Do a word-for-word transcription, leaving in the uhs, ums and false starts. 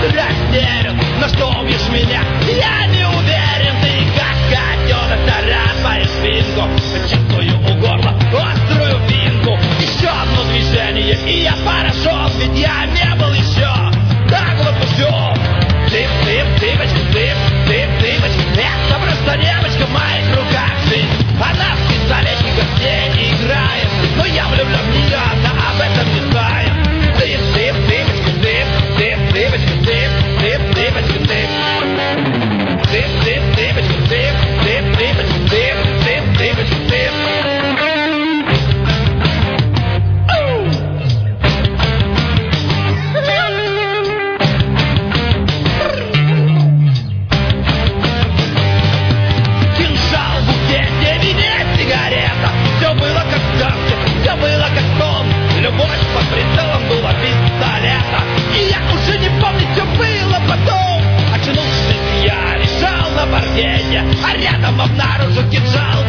растерян, но что убьешь меня? Я не уверен, ты как котенок, тарас свою спинку. Чувствую у горла острую винку. Еще одно движение, и я поражен, ведь я не был еще так глупышом. Ты, ты, девочка, ты, ты, девочка, это просто девочка в моих руках. Жизнь, она в пистолетниках не играет, но я влюблен в нее, она об этом не знает. Ты, ты, девочка, ты, ты, девочка, ты, ты, девочка, ты. Ты, ты, девочка, ты, ты, девочка, ты, ты, девочка, ты. Все было как в сказке, все было как сон. Любовь под прицелом была пистолета, и я уже не помню, что было потом. Очнувшись, я лежал на паркете, а рядом обнаружил кинжал.